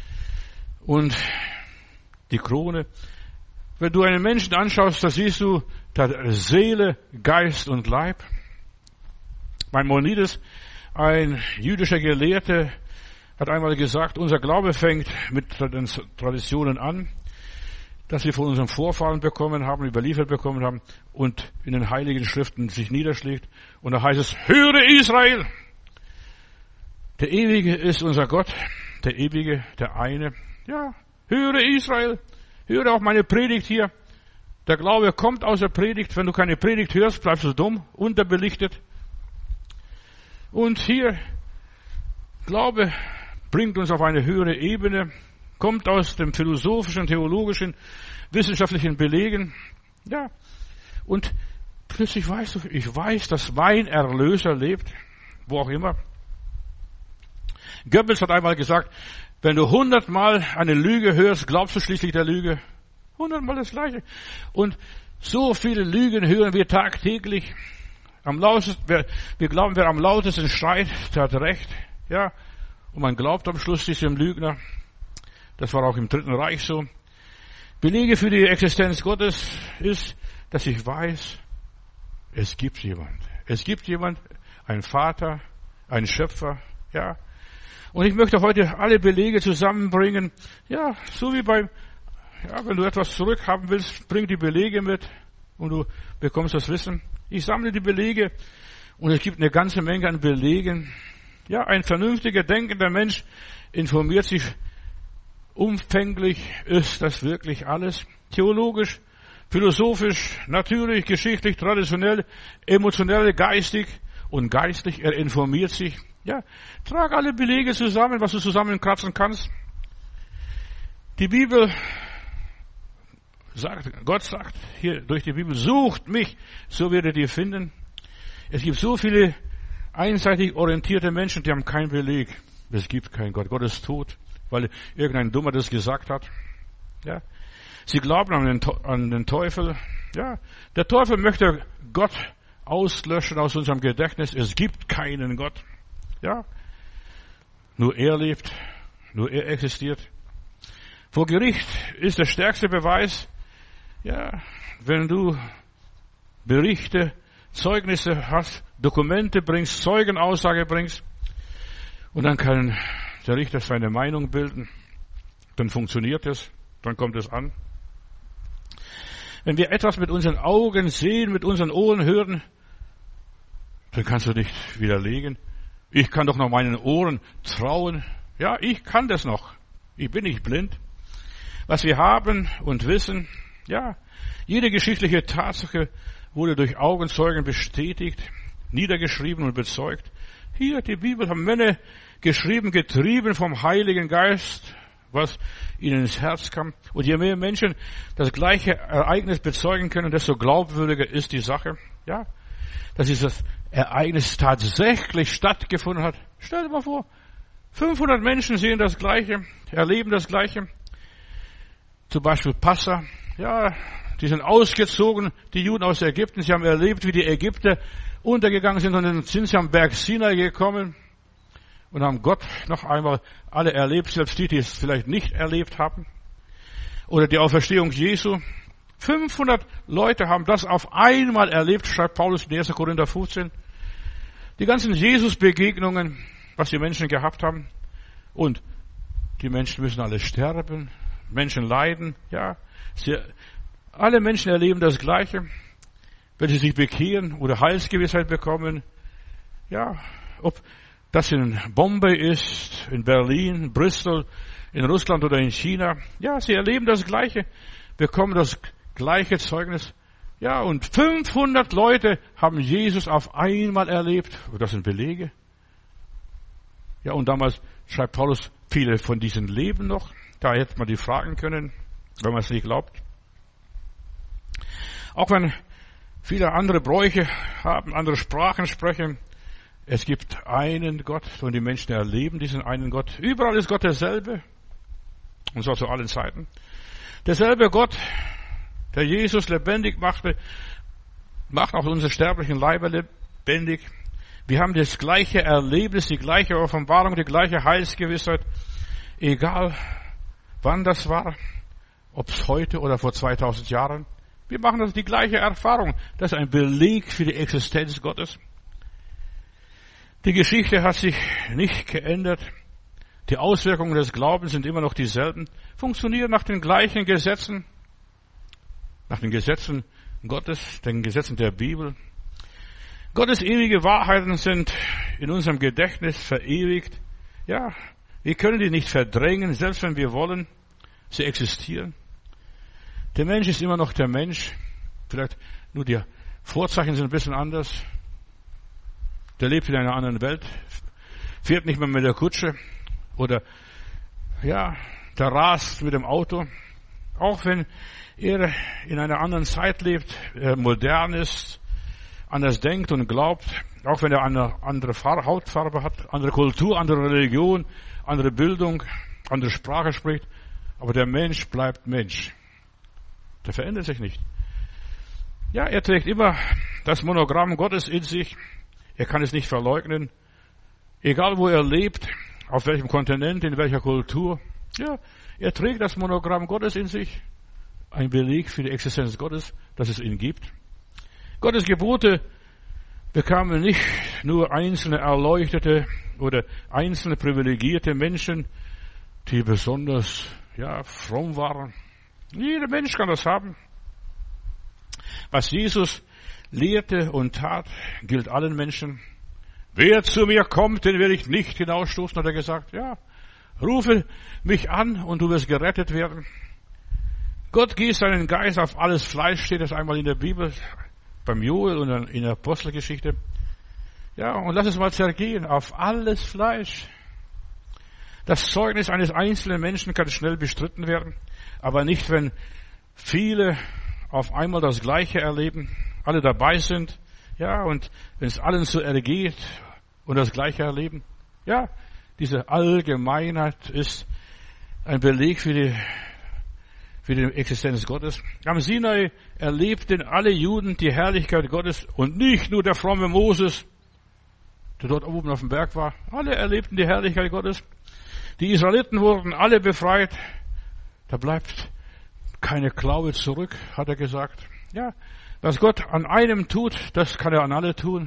[SPEAKER 1] Und die Krone. Wenn du einen Menschen anschaust, da siehst du Seele, Geist und Leib. Maimonides, ein jüdischer Gelehrter, hat einmal gesagt, unser Glaube fängt mit den Traditionen an, dass wir von unseren Vorfahren bekommen haben, überliefert bekommen haben und in den Heiligen Schriften sich niederschlägt. Und da heißt es, höre Israel! Der Ewige ist unser Gott, der Ewige, der eine. Ja, höre Israel! Höre auch meine Predigt hier. Der Glaube kommt aus der Predigt. Wenn du keine Predigt hörst, bleibst du dumm, unterbelichtet. Und hier, Glaube bringt uns auf eine höhere Ebene, kommt aus dem philosophischen, theologischen, wissenschaftlichen Belegen. Ja, und plötzlich weißt du, ich weiß, dass mein Erlöser lebt, wo auch immer. Goebbels hat einmal gesagt, wenn du 100-mal eine Lüge hörst, glaubst du schließlich der Lüge. 100-mal das Gleiche. Und so viele Lügen hören wir tagtäglich. Wir glauben, wer am lautesten schreit, der hat recht. Ja. Und man glaubt am Schluss diesem Lügner. Das war auch im Dritten Reich so. Belege für die Existenz Gottes ist, dass ich weiß, es gibt jemand. Es gibt jemand, ein Vater, ein Schöpfer, ja. Und ich möchte heute alle Belege zusammenbringen. Ja, so wie wenn du etwas zurückhaben willst, bring die Belege mit und du bekommst das Wissen. Ich sammle die Belege und es gibt eine ganze Menge an Belegen. Ja, ein vernünftiger, denkender Mensch informiert sich umfänglich. Ist das wirklich alles? Theologisch, philosophisch, natürlich, geschichtlich, traditionell, emotionell, geistig und geistlich. Er informiert sich. Ja, trag alle Belege zusammen, was du zusammenkratzen kannst. Die Bibel sagt, Gott sagt hier durch die Bibel, sucht mich, so werdet ihr finden. Es gibt so viele einseitig orientierte Menschen, die haben keinen Beleg. Es gibt keinen Gott. Gott ist tot, weil irgendein Dummer das gesagt hat. Ja. Sie glauben an den Teufel. Ja. Der Teufel möchte Gott auslöschen aus unserem Gedächtnis. Es gibt keinen Gott. Ja. Nur er lebt. Nur er existiert. Vor Gericht ist der stärkste Beweis, ja, wenn du Berichte, Zeugnisse hast, Dokumente bringst, Zeugenaussage bringst, und dann kann der Richter seine Meinung bilden, dann funktioniert es, dann kommt es an. Wenn wir etwas mit unseren Augen sehen, mit unseren Ohren hören, dann kannst du nicht widerlegen. Ich kann doch noch meinen Ohren trauen. Ja, ich kann das noch. Ich bin nicht blind. Was wir haben und wissen, ja, jede geschichtliche Tatsache wurde durch Augenzeugen bestätigt, niedergeschrieben und bezeugt. Hier, die Bibel haben Männer geschrieben, getrieben vom Heiligen Geist, was ihnen ins Herz kam. Und je mehr Menschen das gleiche Ereignis bezeugen können, desto glaubwürdiger ist die Sache. Ja, dass dieses Ereignis tatsächlich stattgefunden hat. Stell dir mal vor, 500 Menschen sehen das Gleiche, erleben das Gleiche. Zum Beispiel Passa. Ja, die sind ausgezogen, die Juden aus Ägypten. Sie haben erlebt, wie die Ägypter untergegangen sind, und dann sind sie am Berg Sinai gekommen und haben Gott noch einmal alle erlebt, selbst die es vielleicht nicht erlebt haben. Oder die Auferstehung Jesu. 500 Leute haben das auf einmal erlebt, schreibt Paulus in 1. Korinther 15. Die ganzen Jesus-Begegnungen, was die Menschen gehabt haben. Und die Menschen müssen alle sterben. Menschen leiden, ja. Alle Menschen erleben das Gleiche. Wenn sie sich bekehren oder Heilsgewissheit bekommen, ja, ob das in Bombay ist, in Berlin, in Bristol, in Russland oder in China, ja, sie erleben das Gleiche, bekommen das gleiche Zeugnis. Ja, und 500 Leute haben Jesus auf einmal erlebt. Und das sind Belege. Ja, und damals schreibt Paulus, viele von diesen leben noch. Da hätte man die fragen können, wenn man es nicht glaubt. Auch wenn viele andere Bräuche haben, andere Sprachen sprechen, es gibt einen Gott und die Menschen erleben diesen einen Gott. Überall ist Gott derselbe, und zwar zu allen Zeiten. Derselbe Gott, der Jesus lebendig machte, macht auch unsere sterblichen Leiber lebendig. Wir haben das gleiche Erlebnis, die gleiche Offenbarung, die gleiche Heilsgewissheit, egal wann das war, ob es heute oder vor 2000 Jahren. Wir machen das die gleiche Erfahrung. Das ist ein Beleg für die Existenz Gottes. Die Geschichte hat sich nicht geändert. Die Auswirkungen des Glaubens sind immer noch dieselben. Funktionieren nach den gleichen Gesetzen. Nach den Gesetzen Gottes, den Gesetzen der Bibel. Gottes ewige Wahrheiten sind in unserem Gedächtnis verewigt. Ja, wir können die nicht verdrängen, selbst wenn wir wollen. Sie existieren. Der Mensch ist immer noch der Mensch. Vielleicht nur die Vorzeichen sind ein bisschen anders. Der lebt in einer anderen Welt. Fährt nicht mehr mit der Kutsche. Oder, ja, der rast mit dem Auto. Auch wenn er in einer anderen Zeit lebt, modern ist, anders denkt und glaubt, auch wenn er eine andere Hautfarbe hat, andere Kultur, andere Religion, andere Bildung, andere Sprache spricht, aber der Mensch bleibt Mensch. Der verändert sich nicht. Ja, er trägt immer das Monogramm Gottes in sich. Er kann es nicht verleugnen. Egal wo er lebt, auf welchem Kontinent, in welcher Kultur. Ja, er trägt das Monogramm Gottes in sich. Ein Beleg für die Existenz Gottes, dass es ihn gibt. Gottes Gebote bekamen nicht nur einzelne erleuchtete oder einzelne privilegierte Menschen, die besonders, ja, fromm waren. Jeder Mensch kann das haben. Was Jesus Lehrte und tat gilt allen Menschen. Wer zu mir kommt, den werde ich nicht hinausstoßen, hat er gesagt. Ja, rufe mich an und du wirst gerettet werden. Gott gießt seinen Geist auf alles Fleisch, steht das einmal in der Bibel, beim Joel und in der Apostelgeschichte. Ja, und lass es mal zergehen, auf alles Fleisch. Das Zeugnis eines einzelnen Menschen kann schnell bestritten werden, aber nicht, wenn viele auf einmal das Gleiche erleben, alle dabei sind, ja, und wenn es allen so ergeht und das Gleiche erleben. Ja, diese Allgemeinheit ist ein Beleg für die Existenz Gottes. Am Sinai erlebten alle Juden die Herrlichkeit Gottes und nicht nur der fromme Moses, der dort oben auf dem Berg war. Alle erlebten die Herrlichkeit Gottes. Die Israeliten wurden alle befreit. Da bleibt keine Klaue zurück, hat er gesagt. Ja, was Gott an einem tut, das kann er an alle tun.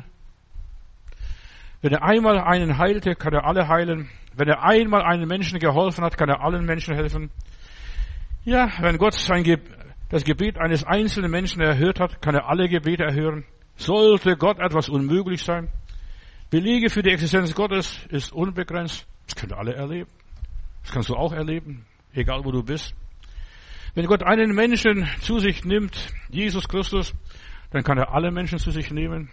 [SPEAKER 1] Wenn er einmal einen heilte, kann er alle heilen. Wenn er einmal einen Menschen geholfen hat, kann er allen Menschen helfen. Ja, wenn Gott das Gebet eines einzelnen Menschen erhört hat, kann er alle Gebete erhören. Sollte Gott etwas unmöglich sein? Belege für die Existenz Gottes ist unbegrenzt. Das können alle erleben. Das kannst du auch erleben, egal wo du bist. Wenn Gott einen Menschen zu sich nimmt, Jesus Christus, dann kann er alle Menschen zu sich nehmen.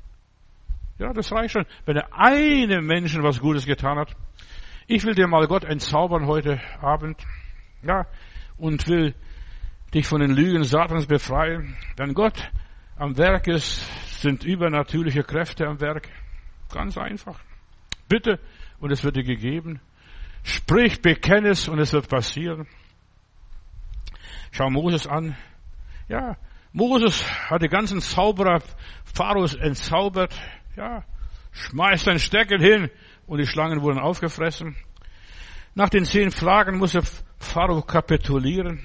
[SPEAKER 1] Ja, das reicht schon. Wenn er einem Menschen was Gutes getan hat. Ich will dir mal Gott entzaubern heute Abend. Ja, und will dich von den Lügen Satans befreien. Wenn Gott am Werk ist, sind übernatürliche Kräfte am Werk. Ganz einfach. Bitte, und es wird dir gegeben. Sprich, bekenne es, und es wird passieren. Schau Moses an. Ja, Moses hat die ganzen Zauberer Pharaos entzaubert. Ja, schmeißt ein Steckel hin, und die Schlangen wurden aufgefressen. Nach den 10 Plagen musste Pharao kapitulieren.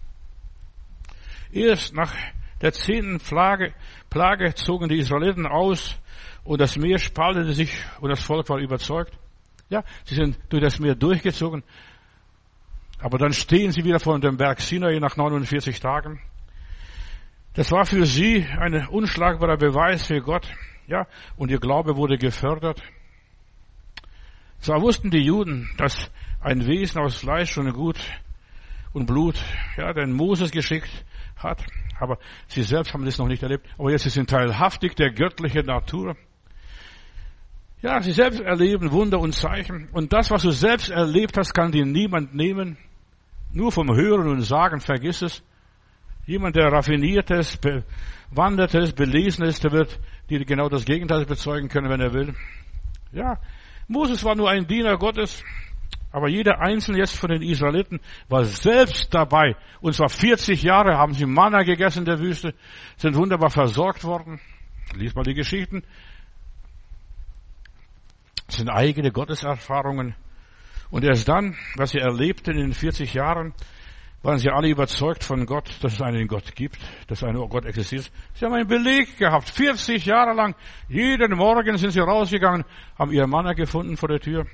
[SPEAKER 1] Erst nach der 10. Plage zogen die Israeliten aus und das Meer spaltete sich und das Volk war überzeugt. Ja, sie sind durch das Meer durchgezogen. Aber dann stehen sie wieder vor dem Berg Sinai nach 49 Tagen. Das war für sie ein unschlagbarer Beweis für Gott. Ja, und ihr Glaube wurde gefördert. Zwar wussten die Juden, dass ein Wesen aus Fleisch und Blut, ja, den Moses geschickt hat, aber sie selbst haben das noch nicht erlebt. Aber jetzt sind sie teilhaftig der göttlichen Natur. Ja, sie selbst erleben Wunder und Zeichen. Und das, was du selbst erlebt hast, kann dir niemand nehmen. Nur vom Hören und Sagen, vergiss es. Jemand, der raffiniert ist, bewandert ist, belesen ist, der wird dir genau das Gegenteil bezeugen können, wenn er will. Ja, Moses war nur ein Diener Gottes, aber jeder Einzelne jetzt von den Israeliten war selbst dabei. Und zwar 40 Jahre haben sie Manna gegessen in der Wüste, sind wunderbar versorgt worden. Lies mal die Geschichten. Das sind eigene Gotteserfahrungen. Und erst dann, was sie erlebten in den 40 Jahren, waren sie alle überzeugt von Gott, dass es einen Gott gibt, dass ein Gott existiert. Sie haben einen Beleg gehabt, 40 Jahre lang. Jeden Morgen sind sie rausgegangen, haben ihr Manna gefunden vor der Tür.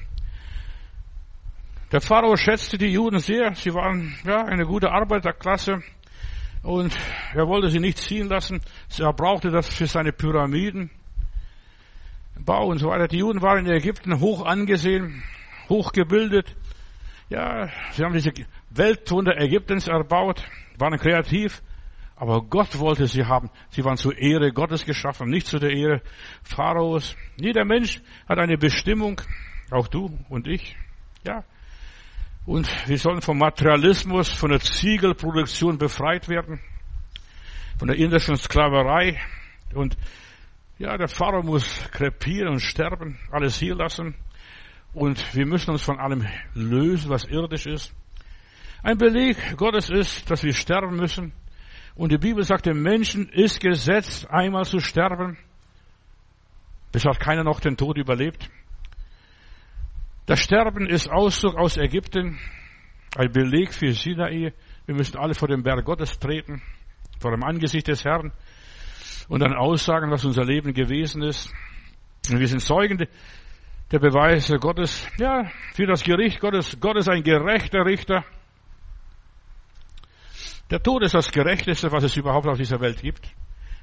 [SPEAKER 1] Der Pharao schätzte die Juden sehr. Sie waren ja eine gute Arbeiterklasse. Und er wollte sie nicht ziehen lassen. Er brauchte das für seine Pyramiden. Bau und so weiter. Die Juden waren in Ägypten hoch angesehen, hoch gebildet. Ja, sie haben diese Weltwunder Ägyptens erbaut, waren kreativ, aber Gott wollte sie haben. Sie waren zur Ehre Gottes geschaffen, nicht zu der Ehre Pharaos. Jeder Mensch hat eine Bestimmung, auch du und ich. Ja. Und wir sollen vom Materialismus, von der Ziegelproduktion befreit werden, von der indischen Sklaverei. Und ja, der Pharao muss krepieren und sterben, alles hier lassen. Und wir müssen uns von allem lösen, was irdisch ist. Ein Beleg Gottes ist, dass wir sterben müssen. Und die Bibel sagt, dem Menschen ist gesetzt, einmal zu sterben. Bis hat keiner noch den Tod überlebt. Das Sterben ist Auszug aus Ägypten, ein Beleg für Sinai. Wir müssen alle vor dem Berg Gottes treten, vor dem Angesicht des Herrn und dann aussagen, was unser Leben gewesen ist. Und wir sind Zeugen der Beweise Gottes, ja, für das Gericht Gottes. Gott ist ein gerechter Richter. Der Tod ist das Gerechteste, was es überhaupt auf dieser Welt gibt.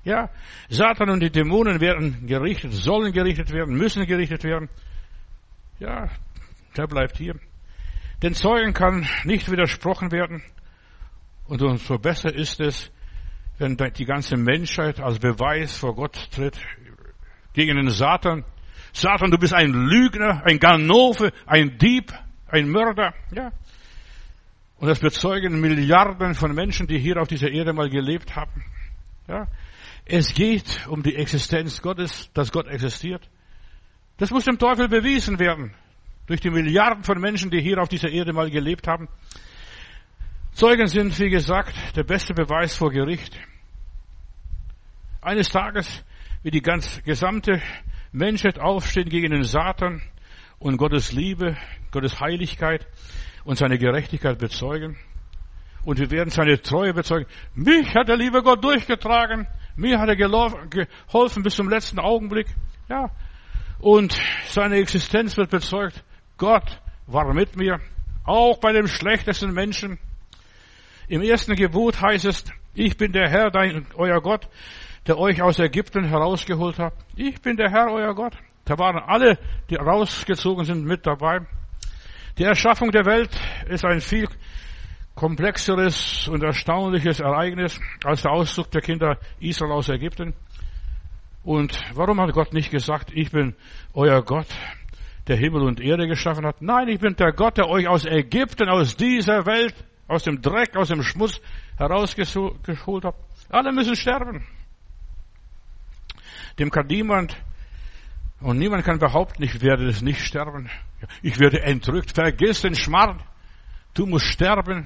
[SPEAKER 1] Ja, Satan und die Dämonen werden gerichtet, sollen gerichtet werden, müssen gerichtet werden. Ja, der bleibt hier. Den Zeugen kann nicht widersprochen werden. Und umso besser ist es, wenn die ganze Menschheit als Beweis vor Gott tritt gegen den Satan. Satan, du bist ein Lügner, ein Ganove, ein Dieb, ein Mörder. Ja. Und das bezeugen Milliarden von Menschen, die hier auf dieser Erde mal gelebt haben. Ja. Es geht um die Existenz Gottes, dass Gott existiert. Das muss dem Teufel bewiesen werden. Durch die Milliarden von Menschen, die hier auf dieser Erde mal gelebt haben. Zeugen sind, wie gesagt, der beste Beweis vor Gericht. Eines Tages wird die gesamte Menschheit aufstehen gegen den Satan und Gottes Liebe, Gottes Heiligkeit und seine Gerechtigkeit bezeugen. Und wir werden seine Treue bezeugen. Mich hat der liebe Gott durchgetragen. Mir hat er geholfen bis zum letzten Augenblick. Ja. Und seine Existenz wird bezeugt. Gott war mit mir. Auch bei dem schlechtesten Menschen. Im ersten Gebot heißt es, ich bin der Herr, euer Gott, der euch aus Ägypten herausgeholt hat. Ich bin der Herr, euer Gott. Da waren alle, die rausgezogen sind, mit dabei. Die Erschaffung der Welt ist ein viel komplexeres und erstaunliches Ereignis als der Auszug der Kinder Israel aus Ägypten. Und warum hat Gott nicht gesagt, ich bin euer Gott, der Himmel und Erde geschaffen hat? Nein, ich bin der Gott, der euch aus Ägypten, aus dieser Welt, aus dem Dreck, aus dem Schmutz herausgeholt hat. Alle müssen sterben. Dem kann niemand kann behaupten, ich werde es nicht sterben. Ich werde entrückt. Vergiss den Schmarrn. Du musst sterben.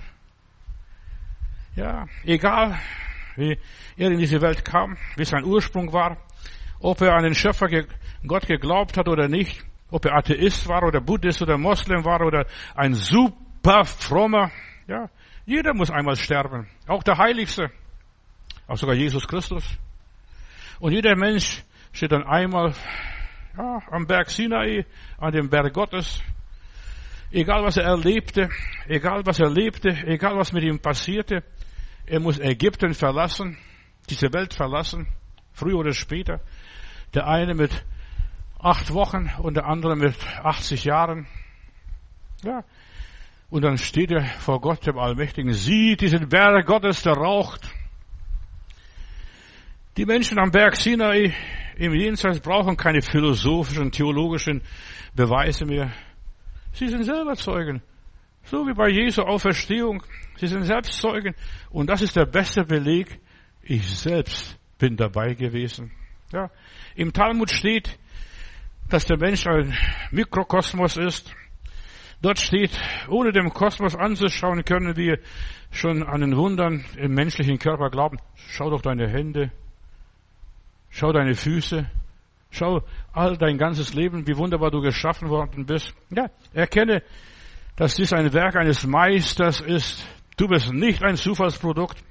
[SPEAKER 1] Ja, egal, wie er in diese Welt kam, wie sein Ursprung war, ob er an den Schöpfer Gott geglaubt hat oder nicht, ob er Atheist war oder Buddhist oder Moslem war oder ein super frommer, ja, jeder muss einmal sterben. Auch der Heiligste, auch sogar Jesus Christus. Und jeder Mensch steht dann einmal am Berg Sinai, an dem Berg Gottes. Egal was er erlebte, egal was er lebte, egal was mit ihm passierte, er muss Ägypten verlassen, diese Welt verlassen, früher oder später. Der eine mit 8 Wochen und der andere mit 80 Jahren. Ja. Und dann steht er vor Gott, dem Allmächtigen, sieht diesen Berg Gottes, der raucht. Die Menschen am Berg Sinai im Jenseits brauchen keine philosophischen, theologischen Beweise mehr. Sie sind selber Zeugen. So wie bei Jesu Auferstehung. Sie sind selbst Zeugen. Und das ist der beste Beleg. Ich selbst bin dabei gewesen. Ja. Im Talmud steht, dass der Mensch ein Mikrokosmos ist. Dort steht, ohne dem Kosmos anzuschauen, können wir schon an den Wundern im menschlichen Körper glauben. Schau doch deine Hände. Schau deine Füße. Schau all dein ganzes Leben, wie wunderbar du geschaffen worden bist. Ja, erkenne, dass dies ein Werk eines Meisters ist. Du bist nicht ein Zufallsprodukt.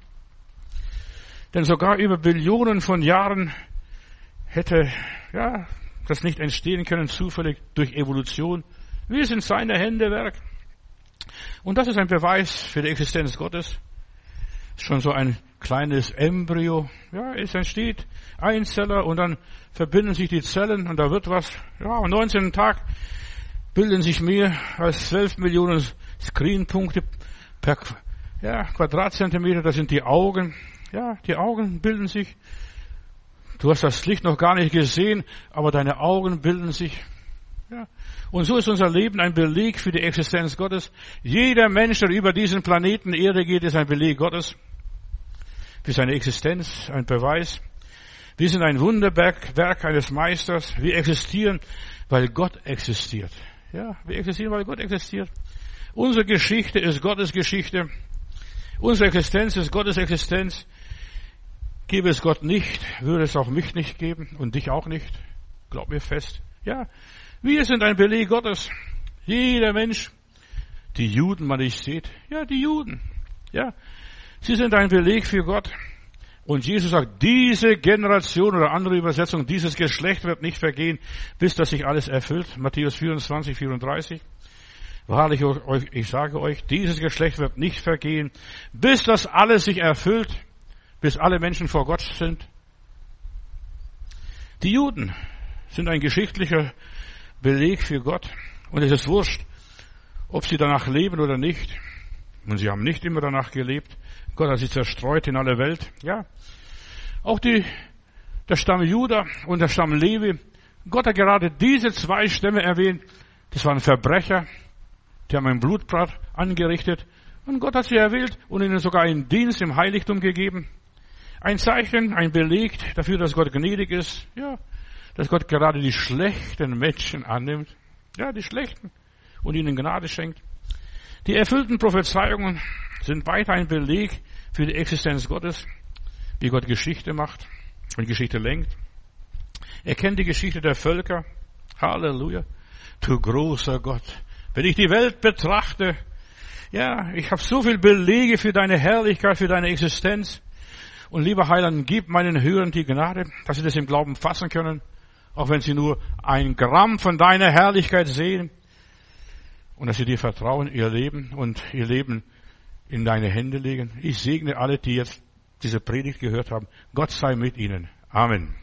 [SPEAKER 1] Denn sogar über Billionen von Jahren hätte das nicht entstehen können, zufällig durch Evolution. Wir sind seine Händewerk. Und das ist ein Beweis für die Existenz Gottes. Schon so ein kleines Embryo. Ja, es entsteht Einzeller und dann verbinden sich die Zellen und da wird was. Ja, am 19. Tag bilden sich mehr als 12 Millionen Screenpunkte per Quadratzentimeter. Das sind die Augen. Ja, die Augen bilden sich. Du hast das Licht noch gar nicht gesehen, aber deine Augen bilden sich. Ja. Und so ist unser Leben ein Beleg für die Existenz Gottes. Jeder Mensch, der über diesen Planeten Erde geht, ist ein Beleg Gottes. Für seine Existenz, ein Beweis. Wir sind ein Wunderwerk eines Meisters. Wir existieren, weil Gott existiert. Ja, wir existieren, weil Gott existiert. Unsere Geschichte ist Gottes Geschichte. Unsere Existenz ist Gottes Existenz. Gäbe es Gott nicht, würde es auch mich nicht geben und dich auch nicht. Glaub mir fest. Ja, wir sind ein Beleg Gottes. Jeder Mensch. Die Juden, man nicht sieht. Ja, die Juden. Ja, sie sind ein Beleg für Gott. Und Jesus sagt, diese Generation oder andere Übersetzung, dieses Geschlecht wird nicht vergehen, bis das sich alles erfüllt. Matthäus 24, 34. Wahrlich, ich sage euch, dieses Geschlecht wird nicht vergehen, bis das alles sich erfüllt, bis alle Menschen vor Gott sind. Die Juden sind ein geschichtlicher Beleg für Gott. Und es ist wurscht, ob sie danach leben oder nicht. Und sie haben nicht immer danach gelebt. Gott hat sie zerstreut in alle Welt. Ja. Auch der Stamm Juda und der Stamm Levi. Gott hat gerade diese zwei Stämme erwähnt. Das waren Verbrecher. Die haben ein Blutbad angerichtet. Und Gott hat sie erwählt und ihnen sogar einen Dienst im Heiligtum gegeben. Ein Zeichen, ein Beleg dafür, dass Gott gnädig ist. Ja. Dass Gott gerade die schlechten Menschen annimmt. Ja, die schlechten. Und ihnen Gnade schenkt. Die erfüllten Prophezeiungen sind weiter ein Beleg für die Existenz Gottes, wie Gott Geschichte macht und Geschichte lenkt. Er kennt die Geschichte der Völker. Halleluja. Du großer Gott. Wenn ich die Welt betrachte, ja, ich habe so viel Belege für deine Herrlichkeit, für deine Existenz. Und lieber Heiland, gib meinen Hörern die Gnade, dass sie das im Glauben fassen können, auch wenn sie nur 1 Gramm von deiner Herrlichkeit sehen. Und dass sie dir vertrauen, ihr Leben in deine Hände legen. Ich segne alle, die jetzt diese Predigt gehört haben. Gott sei mit ihnen. Amen.